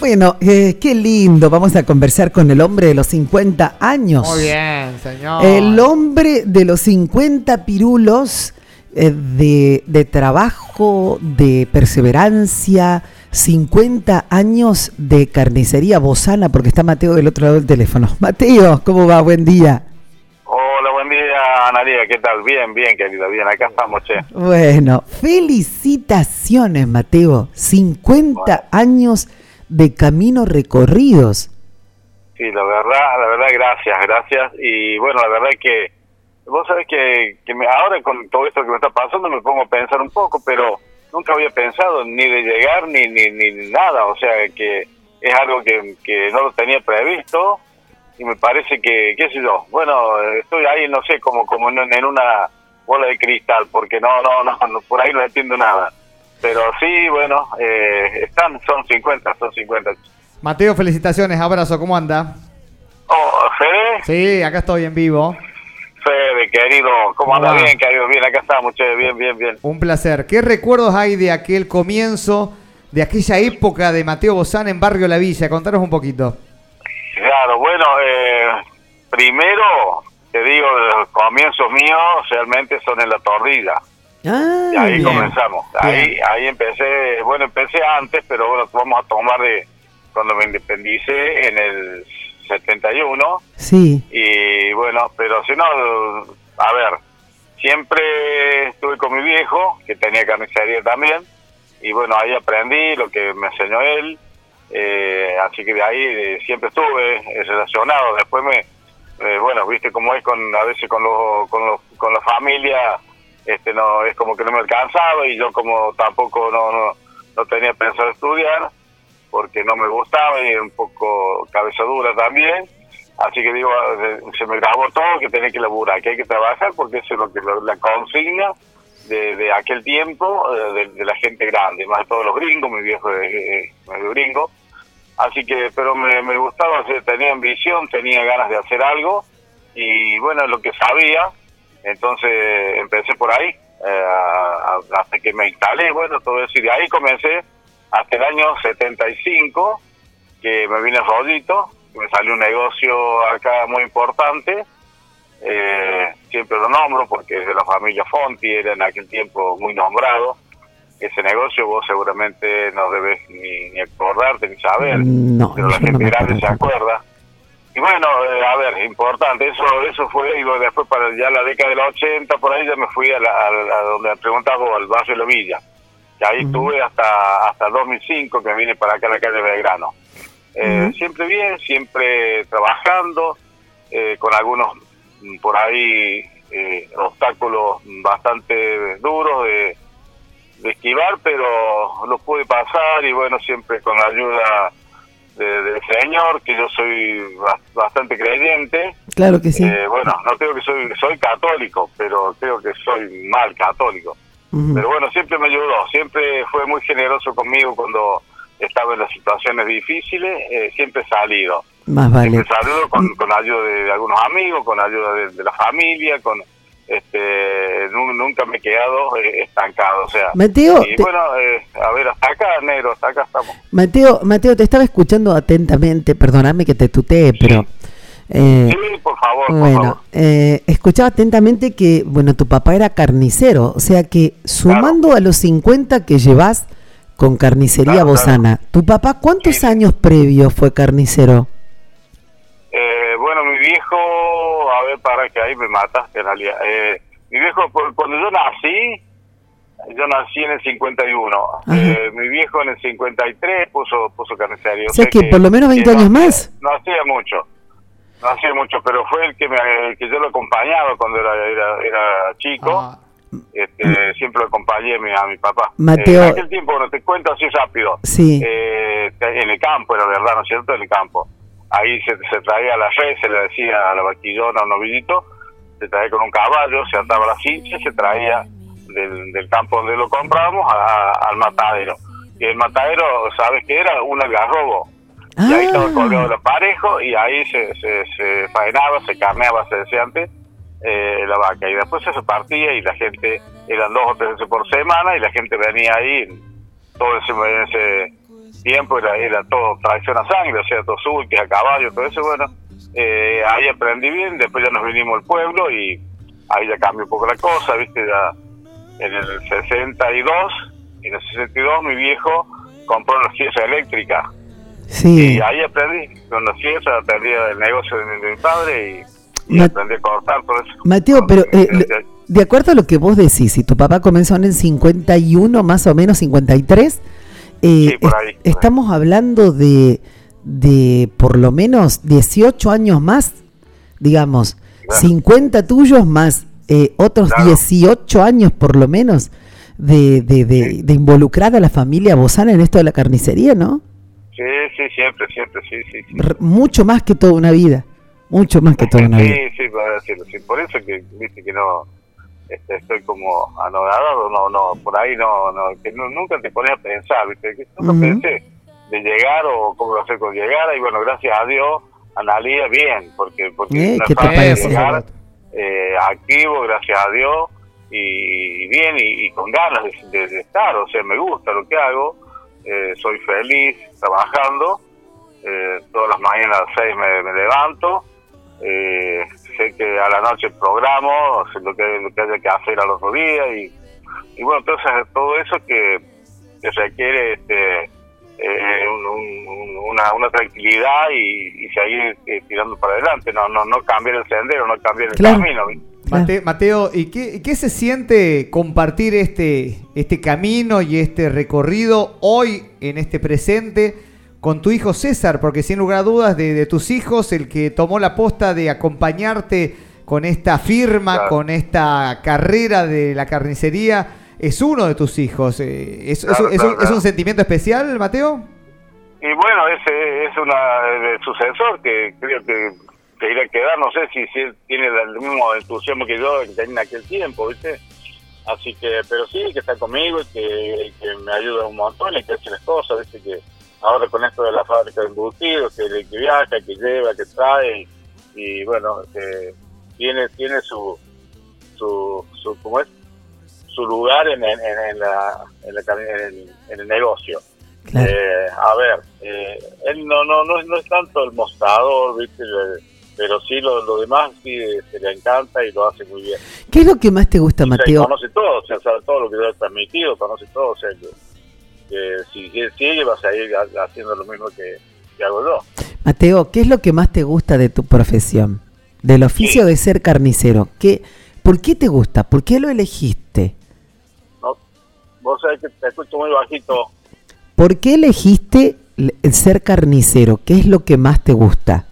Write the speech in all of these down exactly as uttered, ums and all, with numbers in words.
Bueno, eh, qué lindo. Vamos a conversar con el hombre de los cincuenta años. Muy bien, señor. El hombre de los cincuenta pirulos eh, de, de trabajo, de perseverancia, cincuenta años de carnicería Bozana, porque está Mateo del otro lado del teléfono. Mateo, ¿cómo va? Buen día. Hola, buen día, Analia, ¿qué tal? Bien, bien, querida, bien, acá estamos, che. Bueno, felicitaciones, Mateo. cincuenta bueno. años de camino recorridos. Sí, la verdad, la verdad, gracias, gracias. Y bueno, la verdad es que vos sabés que, que me, ahora con todo esto que me está pasando me pongo a pensar un poco, pero nunca había pensado ni de llegar ni ni, ni nada. O sea, que es algo que, que no lo tenía previsto. Y me parece que, qué sé yo, bueno, estoy ahí, no sé, como como en, en una bola de cristal, porque no, no, no, no, por ahí no entiendo nada. Pero sí, bueno, eh, están, son cincuenta, son cincuenta. Mateo, felicitaciones, abrazo, ¿cómo anda? Oh, ¿Fede? Sí, acá estoy en vivo. Fede, querido, ¿cómo anda? Bien, querido, bien, acá estamos, che, bien, bien, bien. Un placer. ¿Qué recuerdos hay de aquel comienzo, de aquella época de Mateo Bozana en Barrio La Villa? Contanos un poquito. Claro, bueno, eh, primero, te digo, los comienzos míos realmente son en La Tordilla. Ah, y ahí bien. comenzamos. Ahí ahí empecé, bueno, empecé antes, pero bueno, vamos a tomar de cuando me independicé en el setenta y uno. Sí. Y bueno, pero si no, a ver, siempre estuve con mi viejo, que tenía carnicería también, y bueno, ahí aprendí lo que me enseñó él. Eh, así que de ahí eh, siempre estuve eh, relacionado. Después me, eh, bueno, viste cómo es con a veces con los con los con la familia, este no es como que no me alcanzaba y yo como tampoco no no, no tenía pensado estudiar porque no me gustaba y un poco cabeza dura también. Así que digo, se me grabó todo que tenía que laburar, que hay que trabajar porque eso es lo que lo, la consigna de, de aquel tiempo, de, de la gente grande, más de todos los gringos, mi viejo es eh, medio gringo. Así que, pero me, me gustaba, tenía ambición, tenía ganas de hacer algo y bueno, lo que sabía, entonces empecé por ahí, eh, a, a, hasta que me instalé, bueno, todo eso, y de ahí comencé hasta el año setenta y cinco, que me vine a Rollito, me salió un negocio acá muy importante. Eh, siempre lo nombro porque es de la familia Fonti, era en aquel tiempo muy nombrado. Ese negocio vos seguramente no debes ni, ni acordarte ni saber, no, pero la gente no grande se acuerda. Y bueno, eh, a ver, importante, eso eso fue, digo, después para ya la década de los ochenta, por ahí ya me fui a, la, a, a donde me preguntaba, al barrio de La Villa, que ahí uh-huh. estuve hasta hasta dos mil cinco, que vine para acá a la calle Belgrano. Eh, uh-huh. Siempre bien, siempre trabajando, eh, con algunos por ahí eh, obstáculos bastante duros de, de esquivar, pero los pude pasar y bueno, siempre con la ayuda de, del Señor, que yo soy bastante creyente. Claro que sí. Eh, bueno, no creo que soy soy católico, pero creo que soy mal católico. Uh-huh. Pero bueno, siempre me ayudó, siempre fue muy generoso conmigo cuando estaba en las situaciones difíciles, eh, siempre he salido. Más vale. Siempre saludo con, con ayuda de, de algunos amigos, con ayuda de, de la familia, con este nunca me he quedado eh, estancado, o sea. Mateo, y te... bueno, eh, a ver, hasta acá, negro, hasta acá estamos. Mateo, Mateo, te estaba escuchando atentamente, perdóname que te tutee, pero... Eh, sí, por favor, por bueno, favor. Eh, escuchaba atentamente que, bueno, tu papá era carnicero, o sea que sumando claro. a los cincuenta que llevas con carnicería claro, Bozana, claro. ¿Tu papá cuántos sí. años previos fue carnicero? Eh, bueno, mi viejo, a ver, para que ahí me mataste en realidad. Eh, mi viejo, cuando yo nací, yo nací en el cincuenta y uno. Eh, mi viejo en el cincuenta y tres puso puso carnicería. O sea, o sea que, que por lo menos veinte años no, más. No hacía mucho, no hacía mucho, pero fue el que me el que yo lo acompañaba cuando era era, era chico. Ah. Este, siempre lo acompañé a mi, a mi papá. Mateo, eh, en aquel tiempo, bueno, te cuento así rápido. Sí. Eh, en el campo, era verdad, ¿no es cierto? En el campo. Ahí se, se traía la red, se le decía a la vaquillona o novillito, se traía con un caballo, se ataba la cincha, se traía del, del campo donde lo comprábamos a, a, al matadero. Y el matadero, ¿sabes qué era? Un algarrobo. Ah. Y ahí estaba colgado el aparejo y ahí se, se, se faenaba, se carneaba, se decía antes, eh, la vaca. Y después se partía y la gente, eran dos o tres veces por semana y la gente venía ahí todo ese... ese tiempo era, era todo tracción a sangre, o sea, todo sulques a caballo, todo eso, bueno, eh, ahí aprendí bien, después ya nos vinimos al pueblo y ahí ya cambió un poco la cosa, viste, ya en el sesenta y dos, en el sesenta y dos mi viejo compró una sierra eléctrica. Sí. Y ahí aprendí, con la sierra aprendí el negocio de mi, de mi padre y, y Ma- aprendí a cortar todo eso. Mateo, pero eh, Eh, lo- de acuerdo a lo que vos decís, si tu papá comenzó en el cincuenta y uno, más o menos cincuenta y tres, eh, Sí, por ahí, est- por ahí. estamos hablando de, de por lo menos dieciocho años más, digamos, Claro. cincuenta tuyos más eh, otros Claro. dieciocho años por lo menos de, de, de, Sí. de involucrar a la familia Bozana en esto de la carnicería, ¿no? Sí, sí, siempre, siempre, sí, sí. sí. R- mucho más que toda una vida, mucho más que toda una vida. Sí, sí, para decirlo, sí. Por eso que viste que no este, estoy como anodado, no, no, por ahí no, no, que no, nunca te pones a pensar, viste, que nunca Ujú. pensé de llegar o cómo lo hacer con llegar, y bueno, gracias a Dios, Analía bien, porque, porque Eh, no ¿qué es te fácil parece? llegar, eh, activo, gracias a Dios, y, y bien, y, y con ganas de, de, de estar, o sea, me gusta lo que hago, eh, soy feliz trabajando, eh, todas las mañanas a las seis me, me levanto, eh, sé que a la noche programo, sé lo que, lo que haya que hacer al otro día, y, y bueno, entonces todo eso que, que requiere este eh, un, un, una, una tranquilidad y, y seguir eh, tirando para adelante, no no no cambiar el sendero, no cambiar el Claro. camino. Mate- Mateo, ¿y qué, qué se siente compartir este, este camino y este recorrido hoy, en este presente, con tu hijo César? Porque sin lugar a dudas, de, de tus hijos, el que tomó la posta de acompañarte con esta firma, Claro. con esta carrera de la carnicería, es uno de tus hijos. Eh, ¿Es, Claro, es- es claro, un, es un claro. sentimiento especial, Mateo? Y bueno, ese es una de sucesor que creo que, que irá a quedar, no sé si, si él tiene el mismo entusiasmo que yo que tenía en aquel tiempo, ¿viste? Así que, pero sí, que está conmigo y que, que me ayuda un montón y que hace las cosas, ¿viste? Que ahora con esto de la fábrica de embutidos, que, que viaja, que lleva, que trae, y, y bueno, que tiene tiene su, su, su ¿cómo es? Su lugar en, en, en, la, en, la, en, el, en el negocio. Claro. Eh, a ver, eh, él no no no es, no es tanto el mostrador, ¿viste? Pero sí lo, lo demás sí se le encanta y lo hace muy bien. ¿Qué es lo que más te gusta, O sea, Mateo? conoce todo, o sea, sabe todo lo que yo he transmitido, conoce todo, o sea, que, que si él sigue vas a ir ha- haciendo lo mismo que, que hago yo. Mateo, ¿qué es lo que más te gusta de tu profesión? Del oficio Sí. de ser carnicero. ¿Qué, ¿Por qué te gusta? ¿Por qué lo elegiste? ¿No? Vos sabés que te escucho muy bajito. ¿Por qué elegiste l- el ser carnicero? ¿Qué es lo que más te gusta?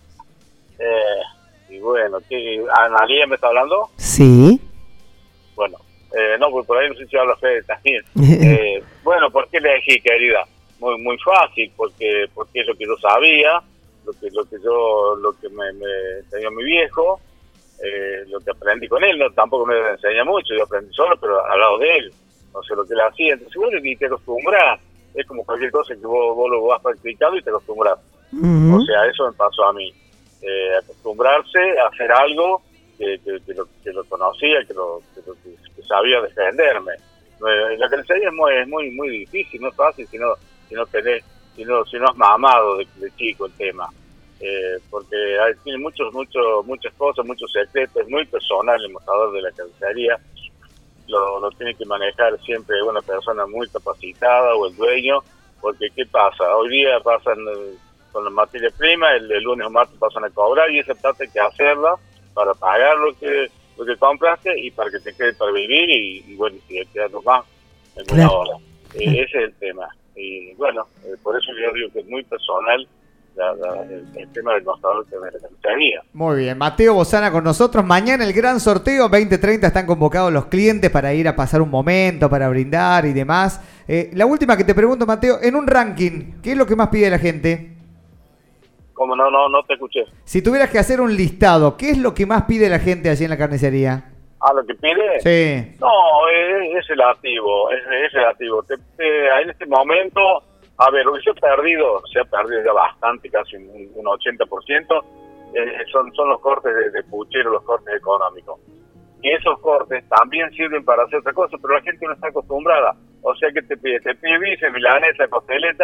Eh, y bueno, ¿qué, ¿Analía me está hablando? Sí. Bueno, eh, no, pues por ahí no sé si habla Fede también. Eh, bueno, ¿por qué le elegí, querida? Muy muy fácil, porque porque es lo que yo sabía, lo que lo que yo lo que me, me enseñó mi viejo, eh, lo que aprendí con él, no tampoco me enseña mucho, yo aprendí solo, pero al lado de él, no sé lo que él hacía, entonces bueno, y te acostumbras, es como cualquier cosa que vos, vos lo vas practicando y te acostumbras. Ujú. O sea, eso me pasó a mí. Eh, acostumbrarse a hacer algo que, que, que, lo, que lo conocía, que, lo, que, lo, que sabía defenderme. Eh, la carnicería es muy, es muy muy difícil, no es fácil si no, si no tenés, si no, si no has mamado de, de chico el tema. Eh, porque hay, tiene muchos, muchos, muchas cosas, muchos secretos, es muy personal el mostrador de la carnicería. Lo, lo tiene que manejar siempre una persona muy capacitada o el dueño, porque ¿qué pasa? Hoy día pasan eh, con la materia prima, el, el lunes o martes pasan a cobrar y esa plata hay que hacerla para pagar lo que lo que compraste y para que te quede para vivir y, y bueno, si te quedas más en buena Claro. hora. Eh, ese es el tema. Y bueno, eh, por eso yo digo que es muy personal la, la, el, el tema del mostrador de la carnicería. Muy bien, Mateo Bozana con nosotros. Mañana el gran sorteo, veinte treinta, están convocados los clientes para ir a pasar un momento, para brindar y demás. Eh, la última que te pregunto, Mateo, en un ranking, ¿qué es lo que más pide la gente? Como no, no, no te escuché. Si tuvieras que hacer un listado, ¿qué es lo que más pide la gente allí en la carnicería? Ah, lo que pide. Sí. No, es, es relativo, es, es relativo. Te, te- en este momento, a ver, lo que se ha perdido, se ha perdido ya bastante, casi un, un ochenta por ciento, eh, son, son los cortes de, de puchero, los cortes económicos. Y esos cortes también sirven para hacer otra cosa, pero la gente no está acostumbrada. O sea que te pide, te pide bife, milanesa, costeleta,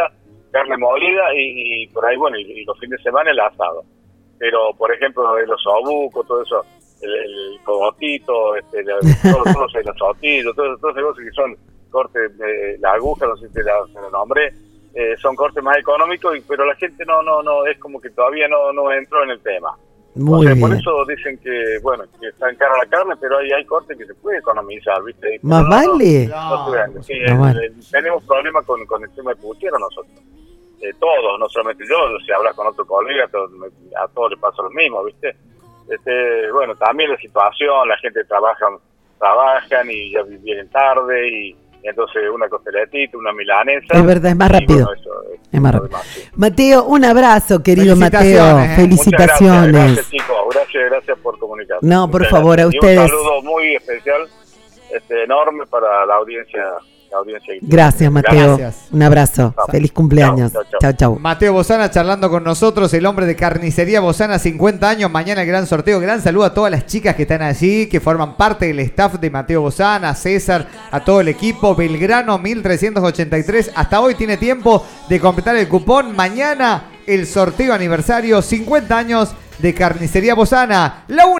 carne molida y, y por ahí, bueno, y, y los fines de semana el asado. Pero, por ejemplo, los obucos, todo eso, el, el cogotito, este, la, todos, todos los sotillos, todos todo esos que son cortes, eh, la aguja, no sé si te la, te la nombré, eh, son cortes más económicos, y, pero la gente no, no, no, es como que todavía no, no entró en el tema. Muy o sea, bien. por eso dicen que, bueno, que está en cara la carne, pero hay, hay cortes que se puede economizar, ¿viste? Más no, vale. No, no se vende. Sí, No el- vale. el- tenemos problemas con, con el tema de puchero nosotros. Eh, todos, no solamente yo, si hablas con otro colega, todo- a todos les pasa lo mismo, ¿viste? Este, bueno, también la situación, la gente trabaja, trabajan y ya vienen tarde, y, y entonces una costeletita, una milanesa. Es verdad, es más y rápido. bueno, eso es, Es más lo rápido. demás, sí. Mateo, un abrazo, querido Mateo. Felicitaciones, ¿eh? Felicitaciones. Muchas gracias, gracias, chicos, gracias, gracias por comunicarse. No, por Muchas favor, gracias. a Y ustedes. un saludo muy especial, este, enorme para la audiencia. La audiencia que- Gracias, Mateo. Gracias. Un abrazo. Chao. Feliz cumpleaños. Chao, chao, Chao, chao. Mateo Bozana charlando con nosotros, el hombre de Carnicería Bozana, cincuenta años, mañana el gran sorteo. Gran saludo a todas las chicas que están allí, que forman parte del staff de Mateo Bozana, a César, a todo el equipo. Belgrano mil trescientos ochenta y tres, hasta hoy tiene tiempo de completar el cupón. Mañana el sorteo aniversario, cincuenta años de Carnicería Bozana. La